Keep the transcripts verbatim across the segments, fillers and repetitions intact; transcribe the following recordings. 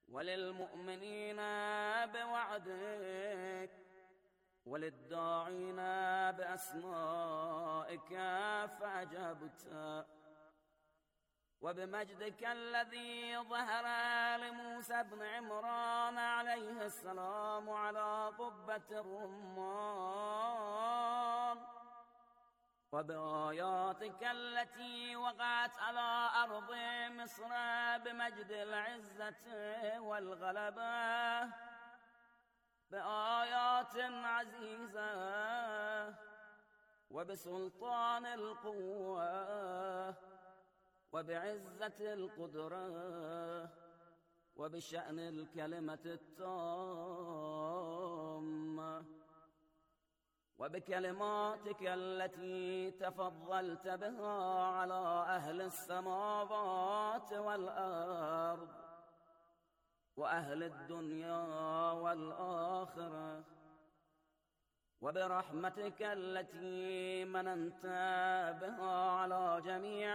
وللمؤمنين بوعدك وللداعين بأسمائك فأجبت، وبمجدك الذي ظهر لموسى بن عمران عليه السلام على قبة الرمان، وبآياتك التي وقعت على أرض مصر بمجد العزة والغلبة، بآيات عزيزة وبسلطان القوة وبعزة القدرة وبشأن الكلمة التامة وبكلماتك التي تفضلت بها على أهل السماوات والأرض وأهل الدنيا والآخرة، وبرحمتك التي مننت بها على جميع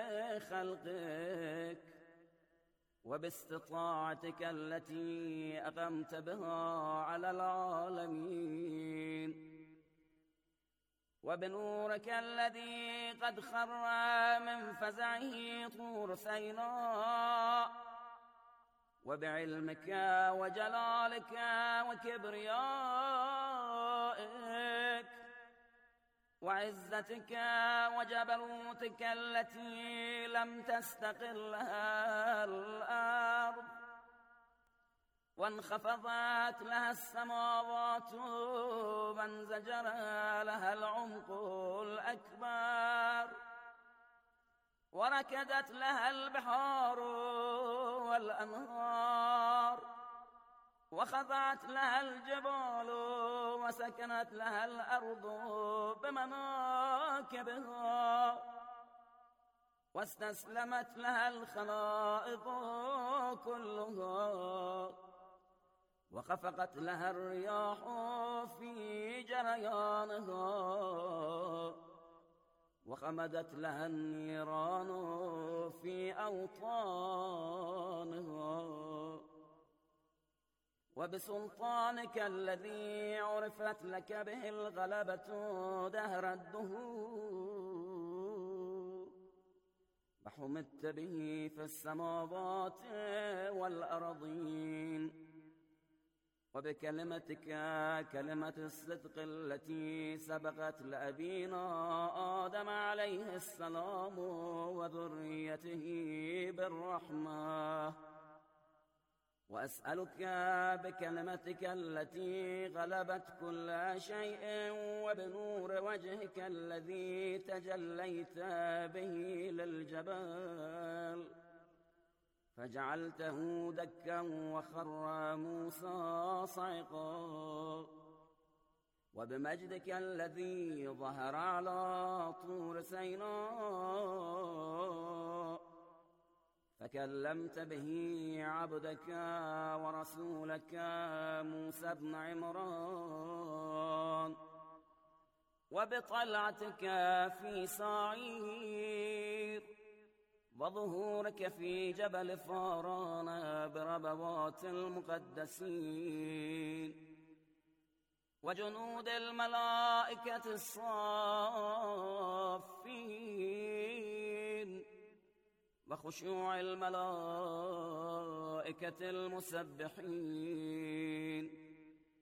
خلقك، وباستطاعتك التي أقمت بها على العالمين، وبنورك الذي قد خر من فزعه طور سيناء، وبعلمك وجلالك وكبريائك وعزتك وجبروتك التي لم تستقل لها الأرض وانخفضت لها السماوات وانزجر لها العمق الأكبر وركدت لها البحار والأنهار وخضعت لها الجبال وسكنت لها الأرض بمناكبها واستسلمت لها الخلائق كلها وخفقت لها الرياح في جريانها وخمدت لها النيران في أوطانها، وبسلطانك الذي عرفت لك به الغلبة دهر الدهور وحمدت به في السماوات والأرضين، وبكلمتك كلمة الصدق التي سبقت لأبينا آدم عليه السلام وذريته بالرحمة، وأسألك بكلمتك التي غلبت كل شيء وبنور وجهك الذي تجليت به للجبال فجعلته دكا وخر موسى صعقا، وبمجدك الذي ظهر على طور سيناء فكلمت به عبدك ورسولك موسى بن عمران، وبطلعتك في صعير وظهورك في جبل فاران بربوات المقدسين وجنود الملائكة الصافين وخشوع الملائكة المسبحين،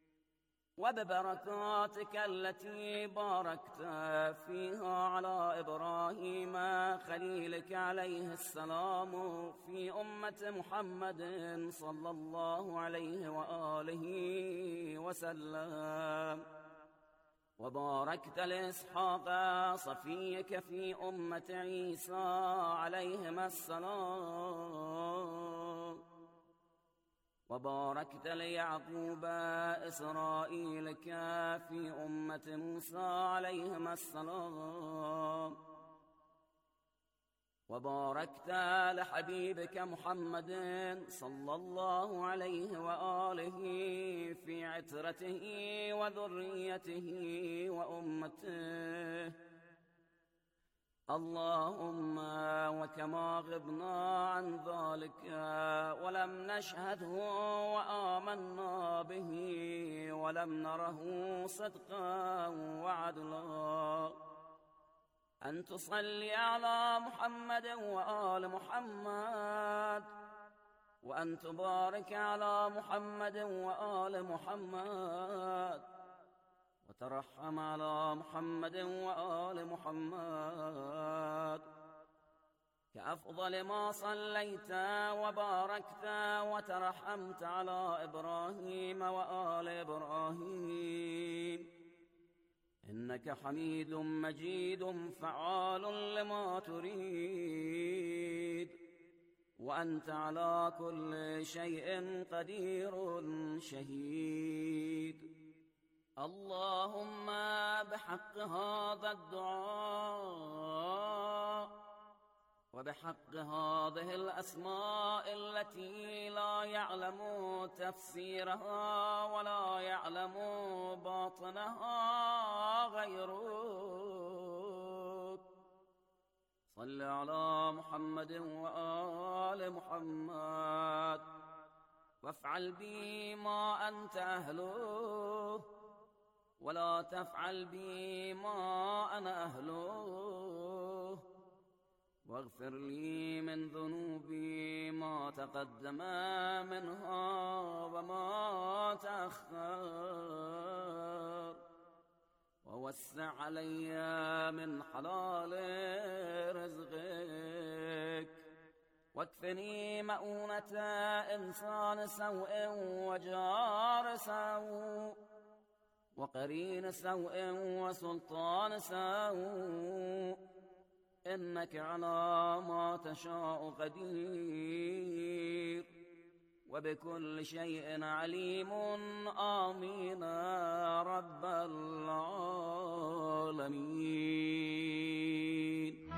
وببركاتك التي باركت فيها على إبراهيم خليلك عليه السلام في أمة محمد صلى الله عليه وآله وسلم، وباركت لإسحاق صفيك في أمة عيسى عليهما السلام، وباركت ليعقوب إسرائيلك في أمة موسى عليهما السلام، وباركت لحبيبك محمد صلى الله عليه وآله في عترته وذريته وأمته، اللهم وكما غبنا عن ذلك ولم نشهده وآمنا به ولم نره صدقا وعدلا، أن تصلي على محمد وآل محمد، وأن تبارك على محمد وآل محمد، وترحم على محمد وآل محمد كأفضل ما صليت وباركت وترحمت على إبراهيم وآل إبراهيم، إنك حميد مجيد فعال لما تريد، وأنت على كل شيء قدير شهيد. اللهم بحق هذا الدعاء وبحق هذه الأسماء التي لا يعلم تفسيرها ولا يعلم باطنها غيرك، صل على محمد وآل محمد، وافعل بي ما أنت أهله، ولا تفعل بي ما أنا أهله، واغفر لي من ذنوبي ما تقدم منها وما تأخر، ووسع علي من حلال رزقك، واكفني مؤونة إنسان سوء وجار سوء وقرين سوء وسلطان سوء، إنك على ما تشاء قدير، وبكل شيء عليم. آمين رب العالمين.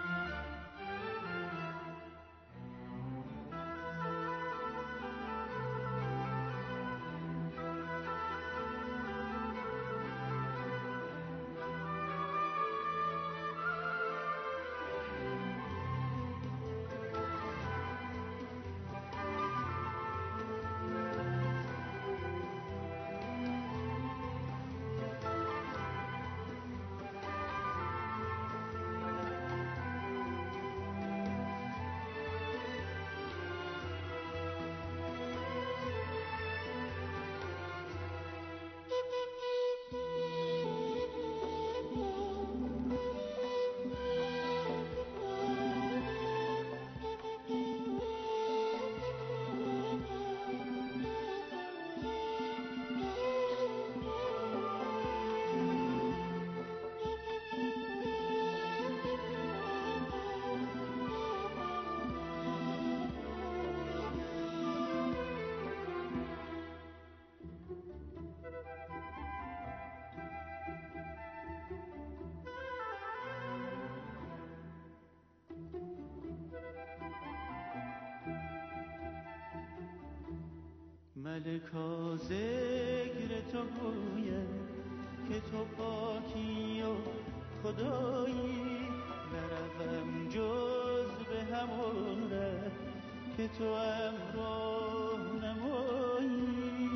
ملکا ذکر تو گوید که تو پاکی و خدایی، نروم جز به همون ره که تو امراه نمایی،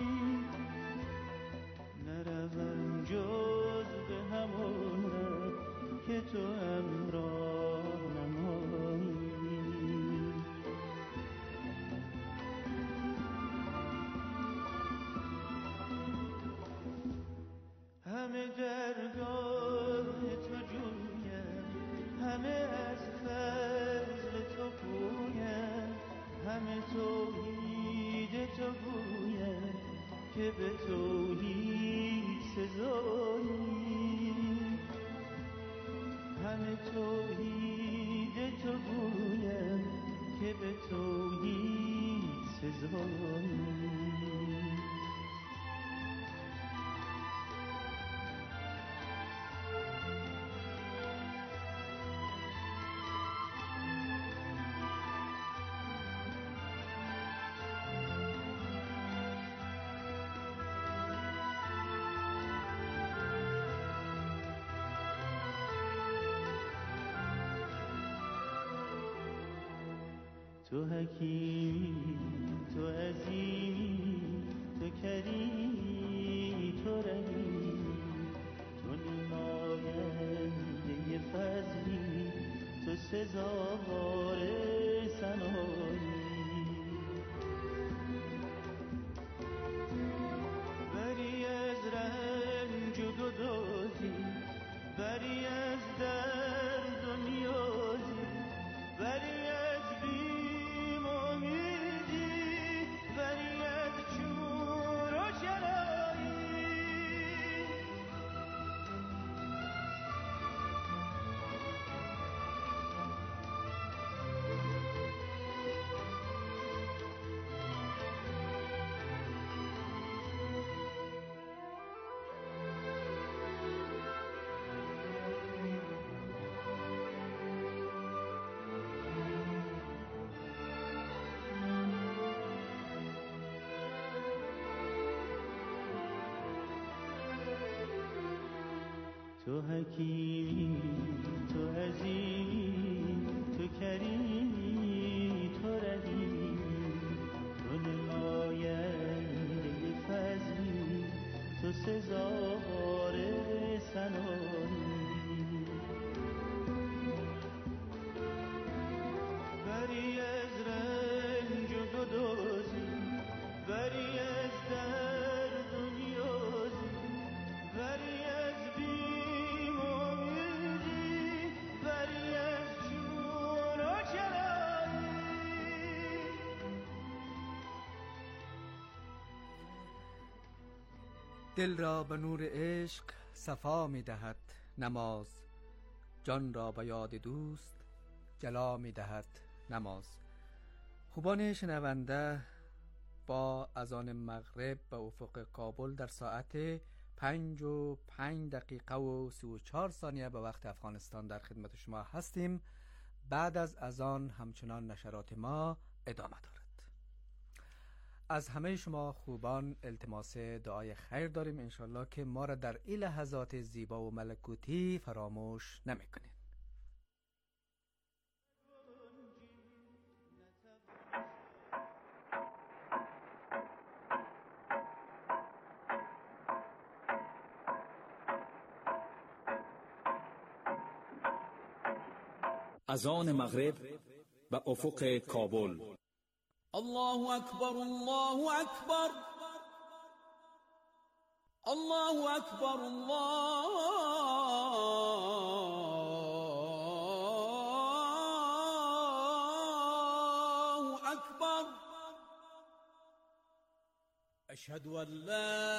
نروم جز به همون ره که تو امراه نمایی. همه درگاه تو جویم، همه از فضل تو پویم، همه توحید تو گویم که به توحید سزایی، همه توحید تو گویم که به توحید سزایی. تو حکیمی، تو عظیمی، تو کریمی، تو رحیمی، تو نماینده فضلی، تو سزاوار ثنایی. بری از رنج و گدازی، بری از درد و نیازی، بری از بیم و امیدی، بری از چور و چرایی. تو حکیمی، تو عظیمی، تو کریمی، تو رحیمی، تو نماینده فضلی، تو سزاوار ثنایی. بری از رنج و گدازی، بری از درد و نیازی، بری از بیم و امیدی، بری از چون و چرایی. دل را به نور عشق صفا می دهد نماز، جان را به یاد دوست جلا می دهد نماز. خوبان شنونده، با اذان مغرب به افق کابل در ساعت پنج و پنج دقیقه و سی و چهار ثانیه به وقت افغانستان در خدمت شما هستیم. بعد از اذان همچنان نشرات ما ادامه دارد. از همه شما خوبان التماس دعای خیر داریم، انشالله که ما را در این لحظات زیبا و ملکوتی فراموش نمی‌کنید. اذان مغرب به افق کابل. الله اکبر، الله اکبر، الله اکبر، الله اکبر. اشهد ان لا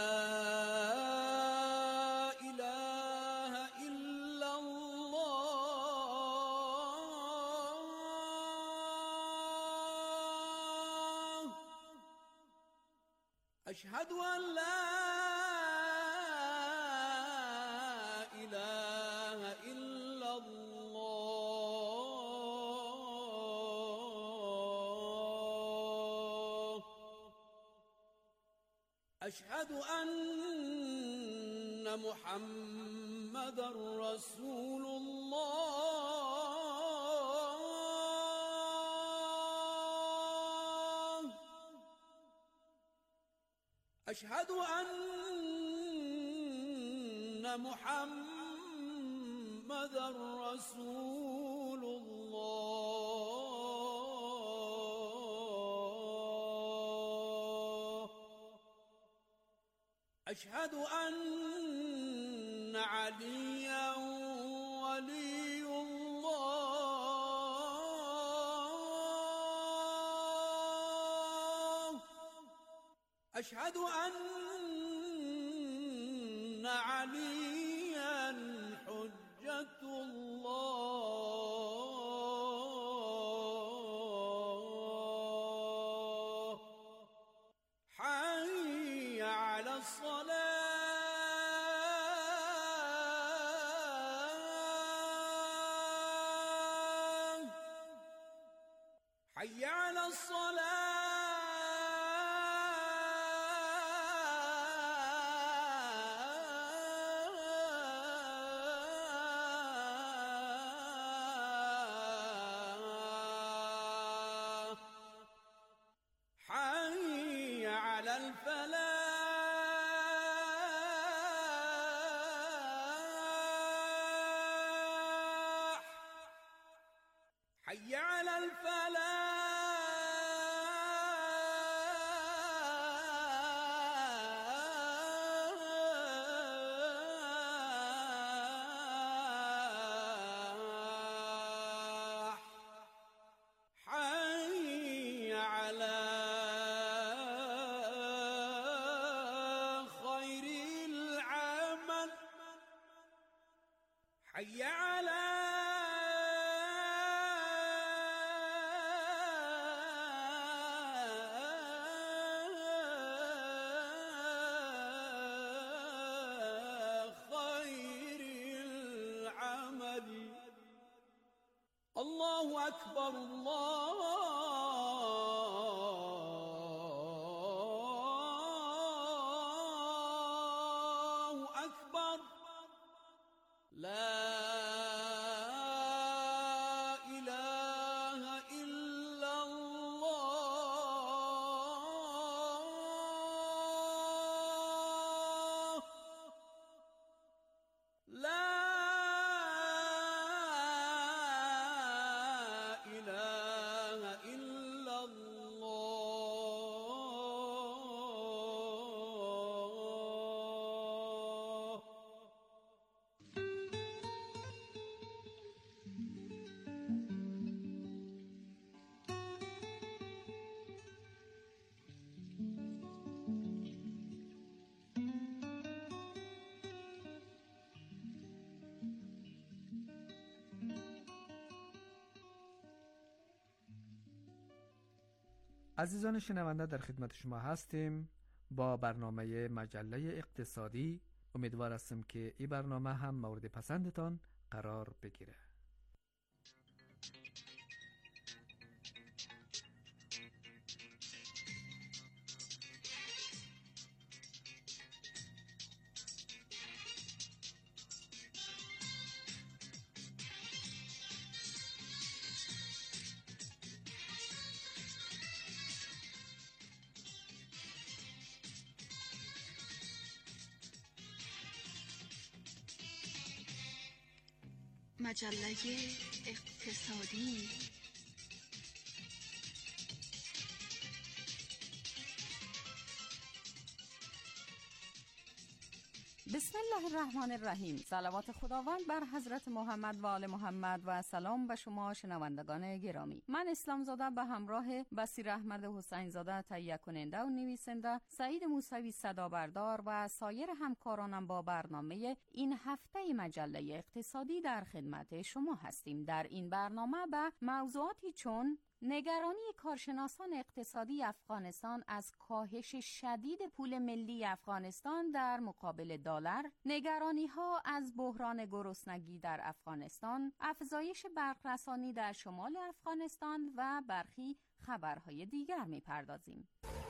أشهد أن لا إله إلا الله. أشهد أن محمد رسول الله. أشهد أن محمد رسول الله. أشهد أن عليا ولي الله. أشهد أن عليا حجة الله. حي على الصلاة، حي على الصلاة. الفلاح حي على الفلاح حي على خير العمل حي على خير العمل الله أكبر الله أكبر لا إله إلا الله لا إله إلا الله. عزیزان شنونده، در خدمت شما هستیم با برنامه مجله اقتصادی. امیدوار هستم که این برنامه هم مورد پسندتان قرار بگیره. مجله اقتصادی. بسم الله الرحمن الرحیم. صلوات خداوند بر حضرت محمد و آل محمد و سلام به شما شنوندگان گرامی. من اسلام زاده به همراه بصیر احمد حسین زاده تهیه کننده و نویسنده، سعید موسوی صدا بردار و سایر همکارانم با برنامه این هفته مجله اقتصادی در خدمت شما هستیم. در این برنامه به موضوعاتی چون نگرانی کارشناسان اقتصادی افغانستان از کاهش شدید پول ملی افغانستان در مقابل دلار، نگرانی‌ها از بحران گرسنگی در افغانستان، افزایش برق‌رسانی در شمال افغانستان و برخی خبرهای دیگر می‌پردازیم.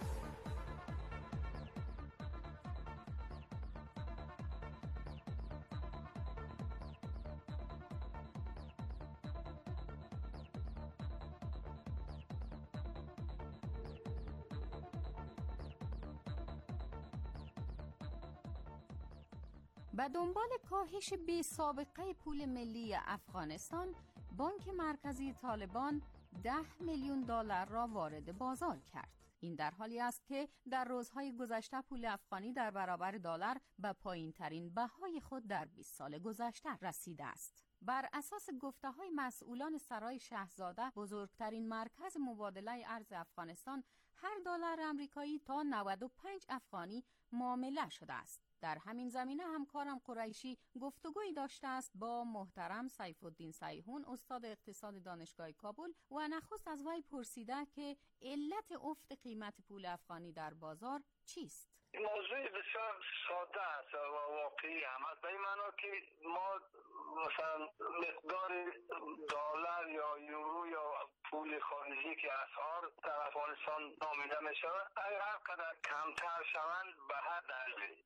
به دنبال کاهش بی سابقه پول ملی افغانستان، بانک مرکزی طالبان ده میلیون دلار را وارد بازار کرد. این در حالی است که در روزهای گذشته پول افغانی در برابر دلار به پایین‌ترین بهای خود در بیست سال گذشته رسیده است. بر اساس گفته‌های مسئولان سرای شاهزاده، بزرگترین مرکز مبادله ارز افغانستان، هر دلار آمریکایی تا نود و پنج افغانی معامله شده است. در همین زمینه همکارم قریشی گفتگویی داشته است با محترم سیف الدین سیحون، استاد اقتصاد دانشگاه کابل، و نخست از وی پرسیده که علت افت قیمت پول افغانی در بازار چیست؟ موضوع بسیار ساده است و واقعی هم است، به این معنا که ما مثلا مقدار دلار یا یورو یا پول خارجی که اسعار در افغانستان نامیده می شود، اگر هر قدر کمتر شوند به هر دلیل به دلیل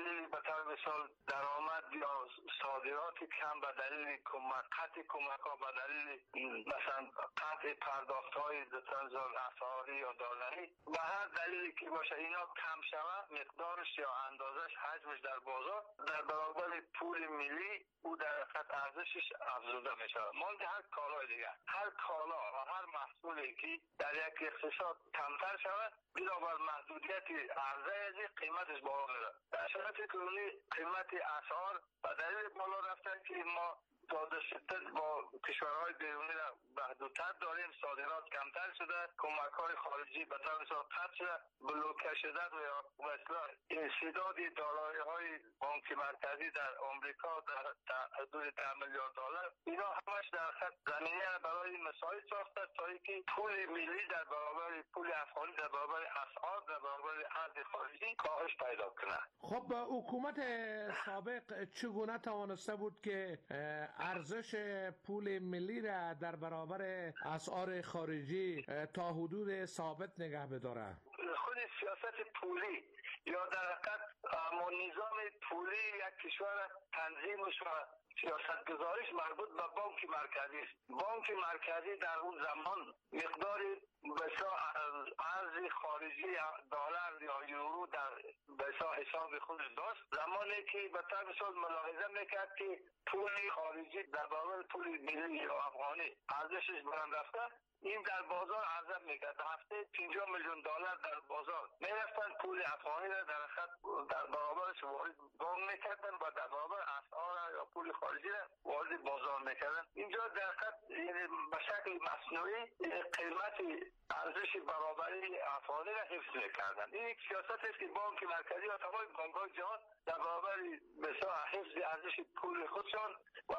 دلیل به طور مثال درآمد یا صادرات کم، به دلیل قطع کمک ها، به دلیل مثلا قطع پرداخت های مثال اسعاری یا دلاری، به هر دلیلی که باشه اینا کم شود، مقدارش یا اندازش حجمش در بازار در برابر پول ملی او در حقیقت ارزشش افزوده می شود. مانند هر کالای دیگه، هر کالا و هر محصولی که در یک اقتصاد کمتر شود، بنابر محدودیت عرضه از قیمتش بالا میره. در شرایط کنونی قیمت اسعار و دلیل بالا رفتن که ما داده شده با کشورهای بیرونی را محدودتر داریم، صادرات کمتر شده، کمک های خارجی به طور مثال قطع شده، بلوکه شده یا مثلا انسداد دارایی های بانک مرکزی در آمریکا در حدود ده میلیارد دلار، اینا همش در خط زمینه برای مساعد ساخته تا اینکه پول ملی در برابر پول افغانی، در برابر اسعار، در برابر ارز خارجی کاهش پیدا کنه. خب حکومت سابق چگونه توانسته بود که ارزش پول ملی را در برابر اسعار خارجی تا حدود ثابت نگه بداره؟ خود سیاست پولی یا در حقیقت نظام پولی یک کشور تنظیمش و سیاست گذاریش مربوط به بانک مرکزی است. بانک مرکزی در اون زمان مقداری بسا ارز خارجی دلار یا یورو در بسا حساب خودش داشت، زمانی که به طور مثال ملاحظه میکرد که پول خارجی در برابر پول ملی یا افغانی ارزشش بلند رفته، این در بازار عرضه میکرد. هفته پنجاه میلیون دلار در بازار میرفتن پول افغانی را در خط در برابرش وارد گام میکردن و در برابر اسعار یا پول خارجی را وارد بازار میکردن. اینجا در خط به شکل مصنوعی قیمت ارزش برابری افغانی را حفظ میکردن. این یک سیاست است که بانک مرکزی و تمام بانک‌های جهان در برابر مثلا حفظ ارزش پول خودشان و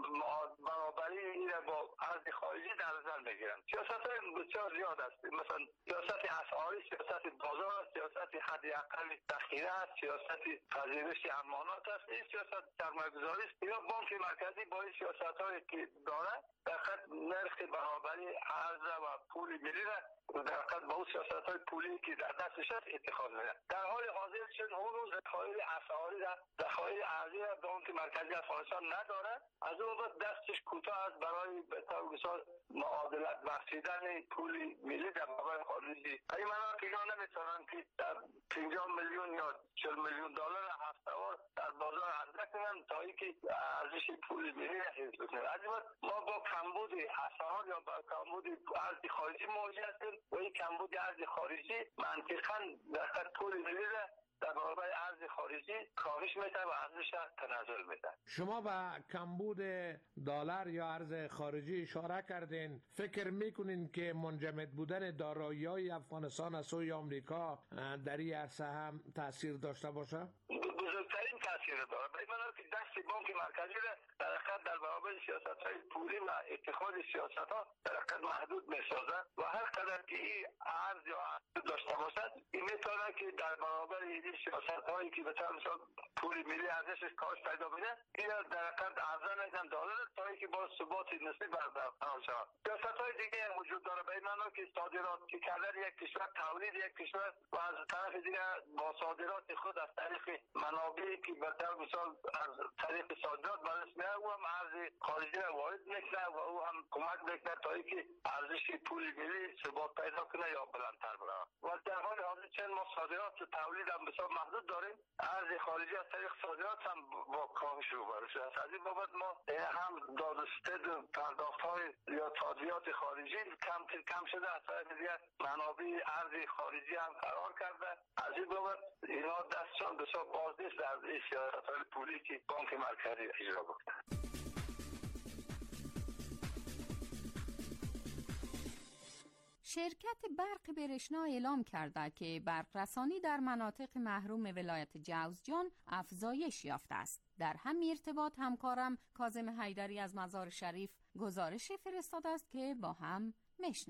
برابری این را با ارز خارجی در نظر میگیرند. سیاست‌های بسیار زیاد است، مثلا سیاست اسعاری، سیاست بازار، سیاست حداقل ذخیره است، سیاست پذیرش امانات است. این سیاست سرمایه‌گذاری است. اینا بانک مرکزی با این سیاست‌هایی که دارد در خط نرخ برابری ارز و پول ملی را در حقیقت با اون سیاست‌های پولی که در دستش است اتخاذ می‌کنه. در حال حاضر چون اون روز ذخایر اسعاری را ذخایر ارزی را بانک مرکزی افغانستان نداره، از اون وقت دستش کوتاه است برای به طور مثال معادلت بخشیدن پول ملی در برابر خارجی. این معنی که اینا نمی‌تونن که در پنجاه میلیون یا چهل میلیون دلار هفته‌وار در بازار عرضه کنن تا اینکه ارزش پول ملی را حفظ کنن. از این ما با کمبود اسعار یا با کمبود ارز خارجی مواجه هستیم و این کمبود ارز خارجی منطقاً در خط پول ملی را در برابر ارز خارجی کاهش میده و ارزش را تنزل میده. شما به کمبود دلار یا ارز خارجی اشاره کردین. فکر میکنین که منجمد بودن دارایی‌های افغانستان از سوی آمریکا در این عرصه هم تاثیر داشته باشه؟ بزرگترین تاثیر داره. به این معنی که دست بانک مرکزی را در حقیقت در برابر سیاست‌های پولی و اتخاذ سیاست‌ها در حقیقت محدود می‌سازد و هر قدر که این ارز یا ارز داشته باشد، این می‌تواند که در برابر این سیاست‌هایی که به طور مثال پول ملی ارزشش کاهش پیدا کنه، این در حقیقت ارزان می‌کنند دلار تا اینکه با ثبات نسبی برقرار شود. سیاست‌های دیگه هم وجود داره. به این معنی که صادرات که کردن یک کشور، تولید یک کشور و از طرف دیگه با صادرات خود از طریق منابعی که به طور مثال از طریق صادرات برش میاد او هم ارز خارجی را وارد میکنه و او هم کمک میکنه تا اینکه ارزش پول ملی ثبات پیدا کنه یا بلندتر بره. و در حال حاضر چون ما صادرات و تولید هم بسیار محدود داریم، ارز خارجی از طریق صادرات هم با کاهش روبرو شده است. از این بابت ما هم دادستد پرداخت های یا تادیات خارجی کم کم شده، از طریق دیگر منابع ارز خارجی هم قرار کرده. از این بابت اینا دستشان بسیار باز نیست در این سیاست‌های پولی که بانک مرکزی اجرا بکنه. شرکت برق برشنا اعلام کرده که برق رسانی در مناطق محروم ولایت جوزجان افزایش یافته است. در همین ارتباط همکارم کاظم حیدری از مزار شریف گزارشی فرستاده است که با هم میشنویم.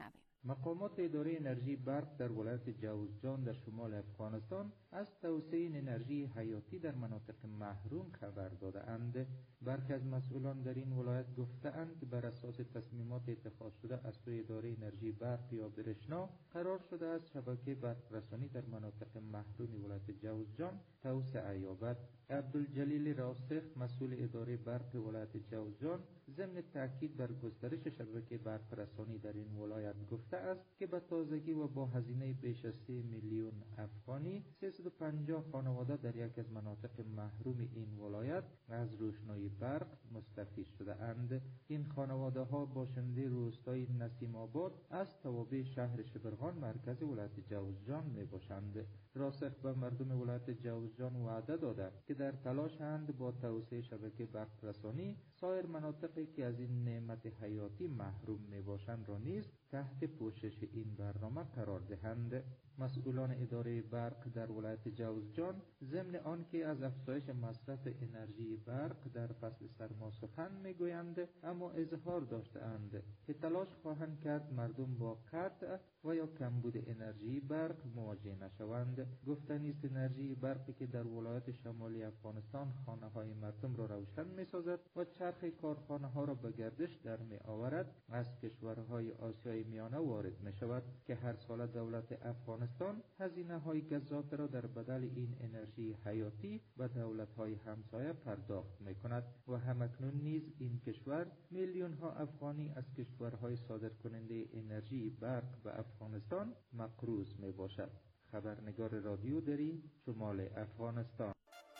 مقامات اداره انرژی برق در ولایت جوزجان در شمال افغانستان از توسعه این انرژی حیاتی در مناطق محروم خبر داده‌اند. برخی از مسئولان در این ولایت گفته‌اند که بر اساس تصمیمات اتخاذ شده از سوی اداره انرژی برق یا برشنا قرار شده است شبکه برق رسانی در مناطق محروم ولایت جوزجان توسعه یابد. عبدالجلیل راسخ مسئول اداره برق ولایت جوزجان ضمن تاکید بر گسترش شبکه برق رسانی در این ولایت گفته است که به تازگی و با هزینه بیش از سه میلیون افغانی سیصد و پنجاه خانواده در یک از مناطق محروم این ولایت از روشنایی برق مستفید شده اند. این خانواده ها باشنده روستای نسیم آباد از توابع شهر شبرغان مرکز ولایت جوزجان می باشند. راسخ به مردم ولایت جوزجان وعده داده که در تلاش اند با توسعه شبکه برق رسانی سایر مناطقی که از این نعمت حیاتی محروم می باشند را نیز تحت پوشش این برنامه قرار دهند. مسئولان اداره برق در ولایت جوزجان ضمن آنکه از افزایش مصرف انرژی برق در فصل سرما سخن میگویند، اما اظهار داشته‌اند که تلاش خواهند کرد مردم با قطع و یا کمبود انرژی برق مواجه نشوند. گفتنی است انرژی برقی که در ولایت شمالی افغانستان خانه‌های مردم را روشن می‌سازد و چرخ کارخانه‌ها را به گردش در می‌آورد از کشورهای آسیای میانه وارد می‌شود که هر سال دولت افغانستان هزینه‌های گزاف را در بدل این انرژی حیاتی به دولت‌های همسایه پرداخت می‌کند و همکنون نیز این کشور میلیون‌ها افغانی از کشورهای صادرکننده انرژی برق به افغانستان مقروض میباشد. خبرنگار رادیو دری، شمال افغانستان.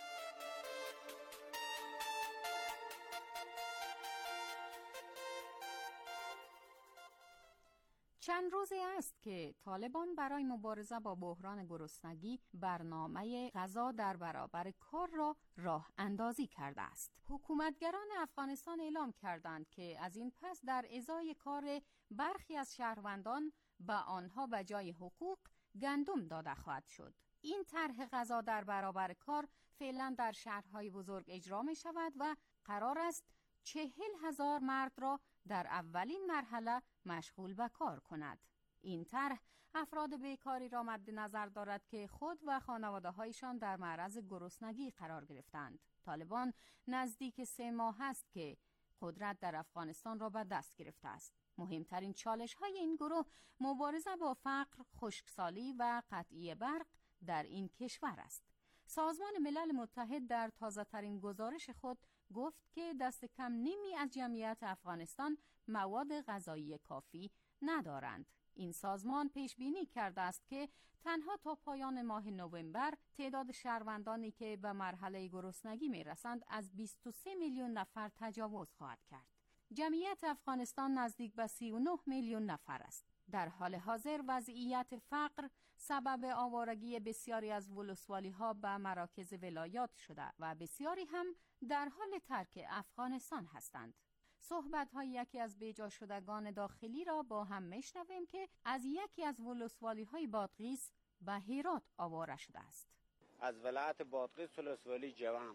چند روزی است که طالبان برای مبارزه با بحران گرسنگی برنامه غذا در برابر کار را راه اندازی کرده است. حکومتگران افغانستان اعلام کردند که از این پس در ازای کار برخی از شهروندان به آنها به جای حقوق گندم داده خواهد شد. این طرح غذا در برابر کار فعلا در شهرهای بزرگ اجرا می شود و قرار است چهل هزار مرد را در اولین مرحله مشغول به کار کند. این طرح افراد بیکاری را مد نظر دارد که خود و خانواده هایشان در معرض گرسنگی قرار گرفتند. طالبان نزدیک سه ماه است که قدرت در افغانستان را به دست گرفته است. مهمترین چالش های این گروه مبارزه با فقر، خشکسالی و قطعی برق در این کشور است. سازمان ملل متحد در تازه ترین گزارش خود گفت که دست کم نیمی از جمعیت افغانستان مواد غذایی کافی ندارند. این سازمان پیش بینی کرده است که تنها تا پایان ماه نوامبر تعداد شهروندانی که به مرحله گرسنگی می رسند از بیست و سه میلیون نفر تجاوز خواهد کرد. جمعیت افغانستان نزدیک به سی و نه میلیون نفر است. در حال حاضر وضعیت فقر سبب آوارگی بسیاری از ولسوالی ها به مراکز ولایات شده و بسیاری هم در حال ترک افغانستان هستند. صحبت های یکی از بیجا شدگان داخلی را با هم میشنویم که از یکی از ولسوالی های بادغیس به هرات آواره شده است. از ولایت بادغیس ولسوالی جوان،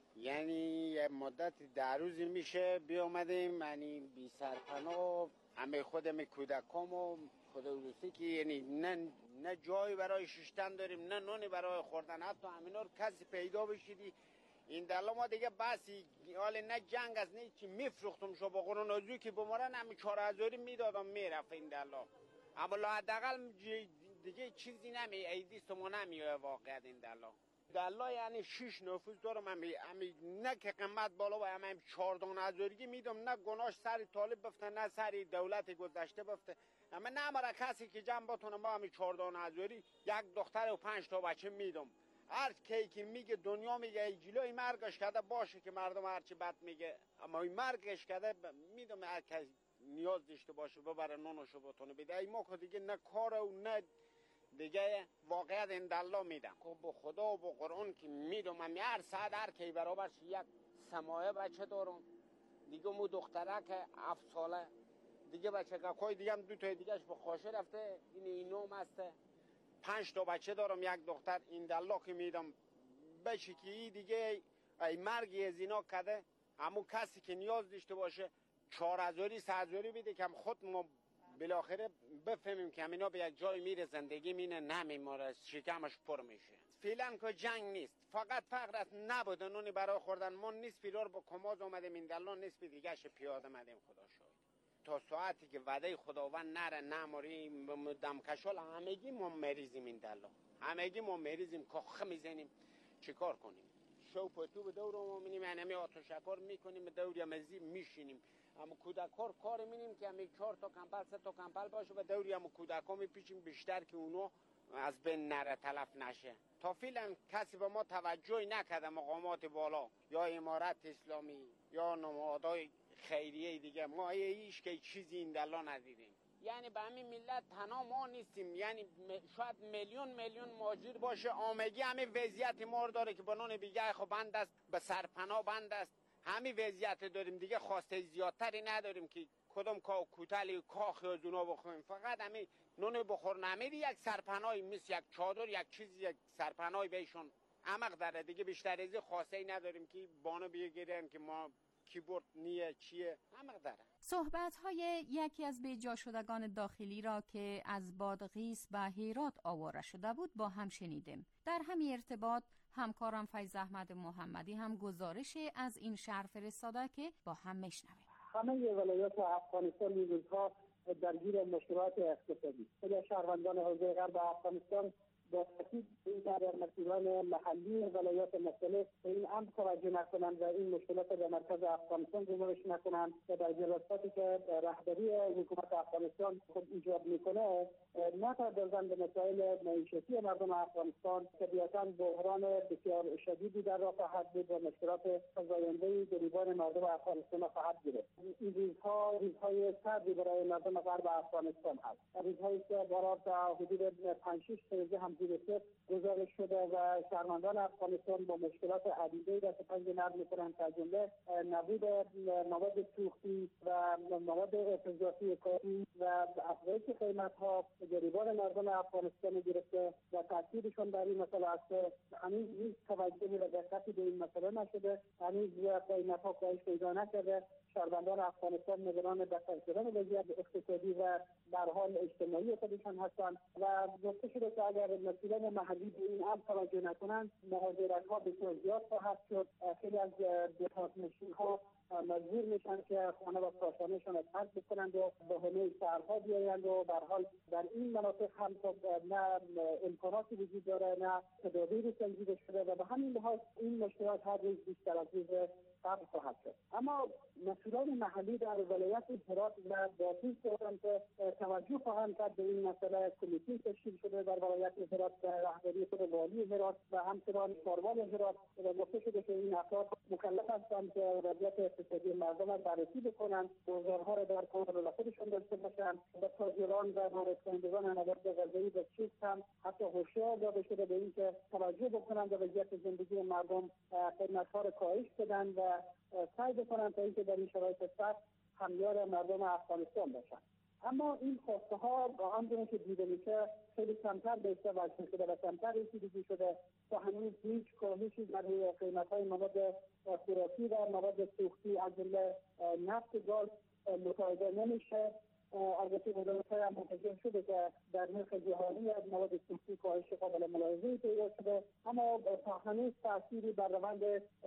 یعنی یه مدت ده روزی میشه بیامدیم، یعنی بی سرپناه، همه خودم کودکام و خود روسی که یعنی نه نه جایی برای ششتن داریم، نه نونی برای خوردن، حتی همینا رو کسی پیدا بشیدی این دلا ما دیگه بسی حال نه جنگ از نه چی میفروختم شو با قرون ازوی که بمارن همین چهار هزاری میدادم میرفت این دلا، اما حداقل دیگه چیزی نمی ایدیست ما نمیه واقعا این دلا. دلا یعنی شش نفوس دارم، همی همی نه که قیمت بالا و همین چهاردان هزارگی میدم، نه گناش سری طالب بفته نه سری دولت گذشته بفته، اما نه مرا کسی که جمع بتونه ما همین چهاردان هزاری یک دختر و پنج تا بچه میدم. هر کی که میگه دنیا میگه ای جلوی مرگش کرده باشه که مردم هرچی بد میگه، اما این مرگش کرده میدم هر کسی نیاز داشته باشه ببره نونشو بتونه بده. ای ما که دیگه نه کار و نه دیگه واقعیت این دلا میدم که با خدا و با قرآن که میدم من هر ساعت هر کی برابرش یک سمایه بچه دارم دیگه، مو دختره که هفت ساله دیگه بچه که کوی دیگه هم دو تا دیگهش به خواشه رفته، این اینوم هسته، پنج تا بچه دارم یک دختر. این دلا که میدم بچه که ای دیگه ای مرگی از اینا کده، همون کسی که نیاز داشته باشه چهار هزاری سه هزاری بیده که هم خود ما بالاخره بفهمیم که همینا به یک جای میره زندگی مینه نمیماره، شکمش پر میشه. فعلا که جنگ نیست، فقط فقر است، نبود نونی برای خوردن. ما نیست پیرار با کماز اومدیم این دلان، نیست دیگه ش پیاده مدیم. خدا شاید تا ساعتی که وعده خداوند نره نماریم دمکشال همگی ما مریضیم این دلان، همگی ما مریضیم، کخ میزنیم. چیکار کنیم؟ شو پتو به دور ما می‌بینیم، همین آتشکار میکنیم، به دور مزی میشینیم. اما کودکار کار می‌بینیم که همین چهار تا کمپل سه تا کمپل باشه و دوری هم کودکا میپیچیم بیشتر که اونو از بین نره، تلف نشه. تا فعلا کسی به ما توجهی نکرده، مقامات بالا یا امارت اسلامی یا نمادهای خیریه دیگه. ما هیچ که چیزی این دلا ندیدیم. یعنی به همین ملت تنها ما نیستیم، یعنی شاید میلیون میلیون ماجر باشه، آمگی همین وضعیت ما داره که بنان بیگه خو بند است، به سرپناه بند است. همین وضعیت داریم دیگه، خواسته زیادتری نداریم که کدام کا کوتالی کاخ از اونا بخوریم. فقط همین نون بخور نمیدی، یک سرپناهی مثل یک چادر یک چیزی، یک سرپناهی بهشون عمق داره دیگه. بیشتر از این خواسته ای نداریم که بانو بگیرن که ما کیبورد نیه چیه، عمق داره. صحبت‌های یکی از بیجا شدگان داخلی را که از بادغیس به هرات آواره شده بود با هم شنیدیم. در همین ارتباط همکارم فیض احمد محمدی هم گزارش از این شهر فرستاده که با هم میشنویم. همه ولایات افغانستان این روزها درگیر مشکلات اقتصادی. خیلی شهروندان حوزه غرب افغانستان با تاکید در مسئولان محلی ولایات مختلف به این امر توجه نکنند و این مشکلات در مرکز افغانستان گزارش نکنند و در جلساتی که رهبری حکومت افغانستان خود ایجاد میکنه نپردازند به مسائل معیشتی مردم افغانستان که طبیعتاً بحران بسیار شدیدی در راه خواهد بود و مشکلات فزاینده‌ای گریبان مردم افغانستان خواهد گرفت. این روزها روزهای سردی برای مردم غرب افغانستان هست. روزهایی که برای تا حدود پنج شش درجه هم زیر گزارش شده و شهروندان افغانستان با مشکلات عدیده‌ای دست پنجه نرم می‌کنند که از جمله نبود مواد سوختی و مواد اضافی کاری و افزایش قیمت‌ها گریبان مردم افغانستان گرفته و تاکیدشون در این مسئله است که هنوز هیچ توجهی و دقتی به این مسئله نشده، هنوز قیمت‌ها کاهش پیدا نکرده. شهروندان افغانستان نگران بهتر شدن وضعیت اقتصادی و در حال اجتماعی خودشان هستند و گفته شده که اگر مسئولان محلی به این امر توجه نکنند مهاجرت‌ها بسیار زیاد خواهد شد. خیلی از دهات‌نشین‌ها مجبور میشن که خانه و کاشانه‌شان را ترک بکنند و به همه شهرها بیایند و به هر حال در این مناطق هم نه امکاناتی وجود داره نه تدابیری سنجیده شده و به همین لحاظ این مشکلات هر روز بیشتر از روز قبل خواهد شد. اما مسئولان محلی در ولایت هرات و باطیس دارند که توجه خواهند کرد به این مسئله. کمیته تشکیل شده در ولایت هرات به رهبری خود والی هرات و همچنان ښاروال هرات و گفته شده که این افراد مکلف هستند که وضعیت اقتصادی مردم را بررسی بکنند، بازارها را در کنترل خودشان داشته باشند و تاجران و واردکنندگان مواد غذایی و چیز هم حتی هشدار داده شده به اینکه توجه بکنند به وضعیت زندگی مردم، قیمت‌ها را کاهش بدن و سعی بکنند تا اینکه در این شرایط سخت همیار مردم افغانستان باشند. اما این خواسته ها با آنگونه که دیده میشه خیلی کمتر به استفاده شده و کمتر رسیدگی شده و هنوز هیچ کاهشی در قیمت‌های مواد خوراکی و مواد سوختی از جمله نفت و گاز مشاهده نمیشه. البته وزارت‌های هم متوجه شده که در نرخ جهانی از مواد سوختی کاهش قابل ملاحظه‌ای پیدا شده، اما تا هنوز تأثیری بر روند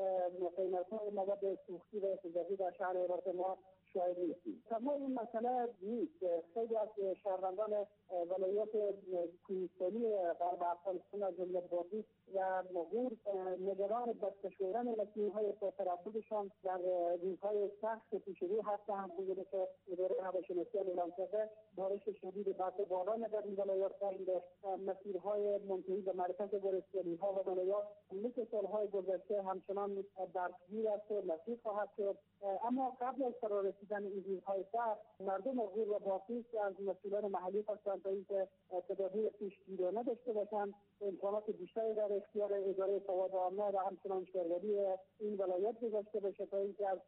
قیمت‌های مواد سوختی و اضافی در شهر هرات ما شاهد نیستیم. اما این مسئله نیست. خیلی از شهروندان ولایات کوهستانی غرب افغانستان از جمله باطیس و غور نگران بدکشورن مسیرهای ترافیکشان در روزهای سخت پیش رو هستند. همونجوری که اداره هواشناسی اعلام کرده بارش شدید برف و باران در این ولایات خواهیم داشت. مسیرهای منتهی به مرکز گورستانی‌ها و ولایات مثل سالهای گذشته همچنان برفگیر است و مسیر خواهد شد. اما قبل از فرا رسیدن این روزهای سخت مردم غور و باطیس از مسئولان محلی خواستند تا اینکه تدابیر پیشگیرانه داشته باشند، امکانات بیشتری در اختیار اداره سواد عامه و همچنان شهرداری این ولایت گذاشته بشه تا اینکه از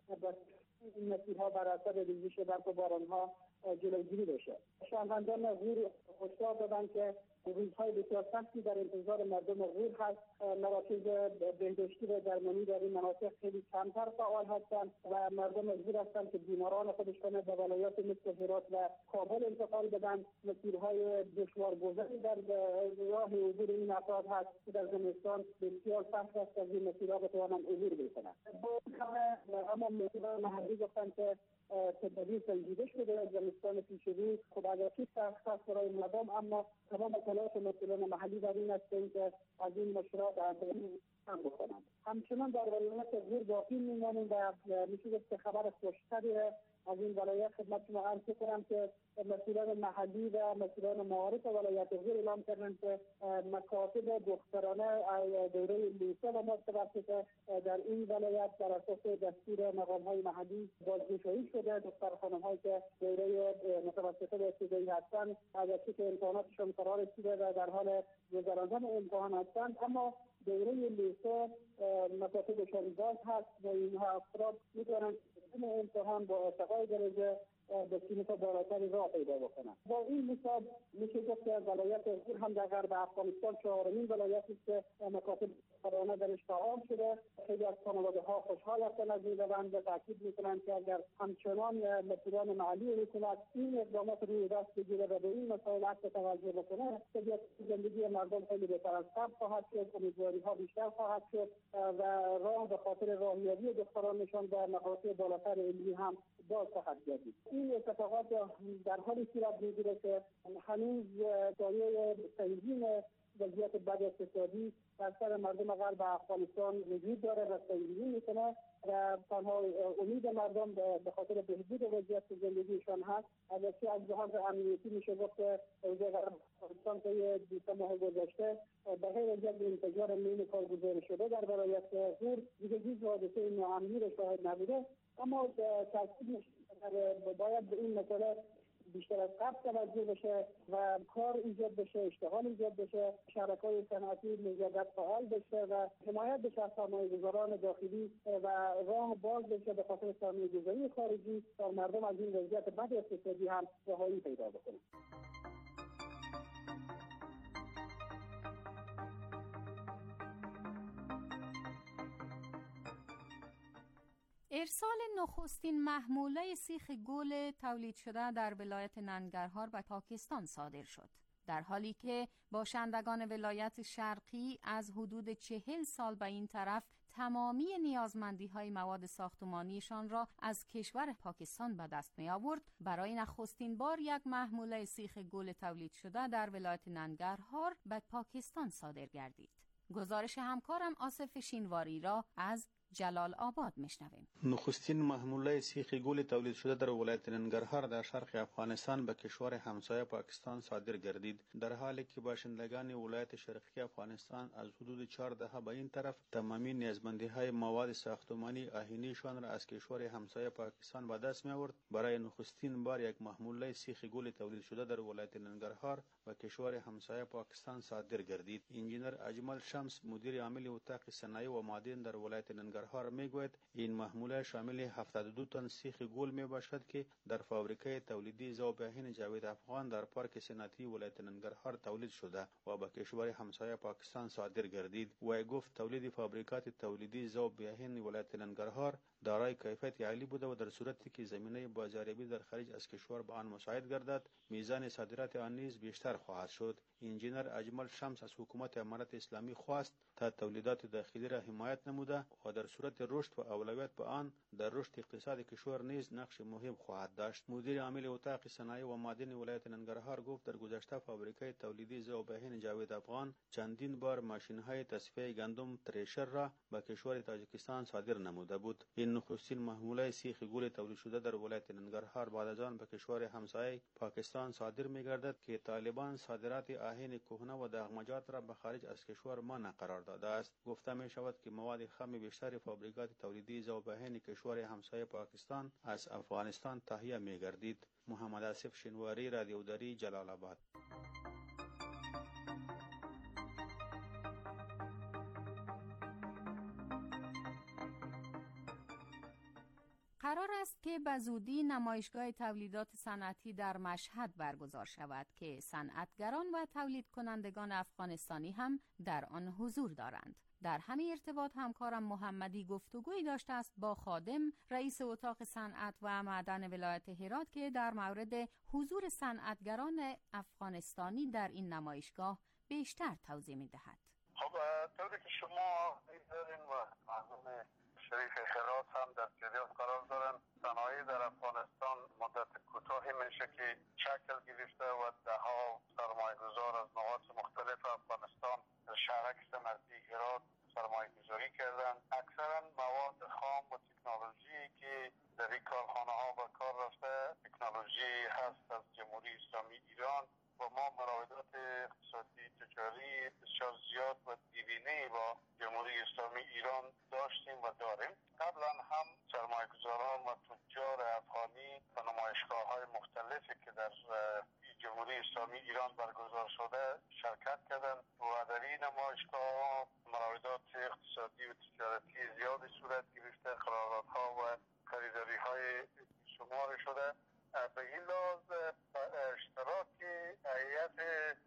این مسیرها بر اثر ریزش برف و بارانها جلوگیری بشه. شهروندان غور هشدار دادند که روزهای بسیار سختی در انتظار مردم غور هست. مراکز بهداشتی و درمانی در این مناطق خیلی کمتر فعال هستند و مردم مجبور هستند که بیماران خودشان به ولایات مثل هرات و کابل انتقال بدن. مسیرهای دشوارگذری در راه عبور این افراد هست که در زمستان بسیار سخت است از این مسیرها بتوانند عبور بکنند. اما مسئولان محلی گفتند که تدابیر سنجیده شده از زمستان پیش رو. خب اگرچه سخت است برای مردم، اما تمام تلاش مسئولان محلی در این است که از این مشکلات هم بکنند. همچنان در ولایت غور باقی میمانیم و میشه گفت که خبر خوشتری از این ولایت خدمت شما عرض کنم که مسئولان محلی و مسئولان معارف ولایت غور اعلام کردند که مکاتب دخترانه دوره لیسه و متوسطه در این ولایت بر اساس دستور مقام‌های محلی بازگشایی شده. دختر خانم‌هایی که دوره متوسطه و ابتدایی هستند اگرچه که امتحاناتشان فرا رسیده و در حال گذراندن امتحان هستند، اما دوره لیسه مکاتبشان باز هست و اینها افراد میتونند این امتحان با ارتقای درجه به صنف بالاتری راه پیدا بکنند. با این حساب میشه گفت که ولایت غور هم در غرب افغانستان چهارمین ولایتی است که مکاتب دخترانه درش فعال شده. خیلی از خانواده‌ها خوشحال هستند از این روند و تاکید میکنند که اگر همچنان مسئولان محلی حکومت این اقدامات روی دست بگیره و به این مسائل عکس توجه بکنه، طبیعت زندگی مردم خیلی بهتر از قبل خواهد شد، امیدواری‌ها بیشتر خواهد شد و راه به خاطر راهیابی دخترانشان به مقاطع بالاتر علمی هم باز خواهد گردید. این اتفاقات در حالی صورت میگیره که هنوز سایه سنگین وضعیت بد اقتصادی در سر مردم غرب افغانستان وجود داره و سنگین میکنه و تنها امید مردم به خاطر بهبود وضعیت زندگیشان هست. البته از لحاظ امنیتی میشه گفت که اوضاع غرب افغانستان طی بیست ماه گذشته به غیر از یک انفجار مین کارگزاری شده در ولایت غور دیگه هیچ حادثه ناامنی را شاهد نبوده، اما تاکید میشه باید به این مسئله بیشتر از قبل توجه بشه و کار ایجاد بشه، اشتغال ایجاد بشه، شبکه‌های صنعتی مجدد فعال بشه و حمایت بشه از سرمایه‌گذاران داخلی و راه باز بشه به خاطر سرمایه‌گذاری خارجی تا مردم از این وضعیت بد اقتصادی هم رهایی پیدا بکنه. ارسال نخستین محموله سیخ گل تولید شده در ولایت ننگرهار به پاکستان صادر شد، در حالی که باشندگان ولایت شرقی از حدود چهل سال به این طرف تمامی نیازمندی های مواد ساختمانیشان را از کشور پاکستان به دست می آورد. برای نخستین بار یک محموله سیخ گل تولید شده در ولایت ننگرهار به پاکستان صادر گردید. گزارش همکارم آصف شینواری را از جلال آباد میشنویم. نخستین محموله سیخ گل تولید شده در ولایت ننگرهار در شرق افغانستان به کشور همسایه پاکستان صادر گردید، در حالی که باشندگان ولایت شرقی افغانستان از حدود چهار دهه به این طرف تمامی نیازمندی های مواد ساختمانی آهنیشان را از کشور همسایه پاکستان به دست می آورد. برای نخستین بار یک محموله سیخ گل تولید شده در ولایت ننگرهار به کشور همسایه پاکستان صادر گردید. انجینر اجمل شمس، مدیر عامل اتاق صنایع و معادن در ولایت ننگرهار میگوید این محموله شامل هفتاد و دو تن سیخ گل می باشد که در فابریکه تولیدی ذوب‌آهن جاوید افغان در پارک صنعتی ولایت ننگرهار تولید شده و به کشور همسایه پاکستان صادر گردید. و گفت تولید فابریکات تولیدی ذوب‌آهن ولایت ننگرهار دارای کیفیت عالی بوده و در صورتی که زمینه بازاریابی در خارج از کشور به آن مساعد گردد میزان صادرات آن نیز بیشتر خواهد شد. انجینر اجمل شمس از حکومت امارت اسلامی خواست تا تولیدات داخلی را حمایت نموده و در صورت رشد و اولویت به آن در رشد اقتصاد کشور نیز نقش مهم خواهد داشت. مدیر عامل اتاق صنایع و معادن ولایت ننگرهار گفت در گذشته فابریکه تولیدی ذوب‌آهن جاوید افغان چندین بار ماشین‌های تصفیه گندم تریشر را به کشور تاجیکستان صادر نموده بود. این نخستین محموله سیخ گل تولید شده در ولایت ننگرهار بعد از آن به کشور همسایه پاکستان صادر می‌گردد که طالبان صادرات آهن کهنه و دغمجات را به خارج از کشور مانع قرار داده است. گفته می شود که مواد خام بیشتر فابریکات تولیدی ذوب‌آهن کشور همسایه پاکستان از افغانستان تهیه می‌گردید. محمد آصف شینواری، رادیوداری، جلال آباد. قرار است که به زودی نمایشگاه تولیدات صنعتی در مشهد برگزار شود که صنعتگران و تولید کنندگان افغانستانی هم در آن حضور دارند. در همین ارتباط همکارم محمدی گفتگویی داشته است با خادم رئیس اتاق صنعت و معدن ولایت هرات که در مورد حضور صنعتگران افغانستانی در این نمایشگاه بیشتر توضیح می‌دهد. خب طوری که شما می‌دونید و مردم شریف هرات هم در جریان قرار دارن، صنایع در افغانستان مدت کوتاهی میشه که شکل گرفته و ده ها سرمایه‌گذار از نقاط مختلف افغانستان در شهرک صنعتی هرات سرمایه گذاری کردن. اکثرا مواد خام و تکنولوژی که در این کارخانه ها به کار رفته تکنولوژی هست از جمهوری اسلامی ایران و ما مراودات اقتصادی تجاری بسیار زیاد و دیرینه با جمهوری اسلامی ایران داشتیم و داریم. قبلا هم سرمایه گذاران و تجار افغانی و نمایشگاه های مختلفی که در جمهوری اسلامی ایران برگزار شده شرکت کردن و در این نمایشگاه ها مراودات اقتصادی و تجارتی زیادی صورت گرفته، قراردادها و خریداری های شمار شده. به این لحاظ اشتراک هیئت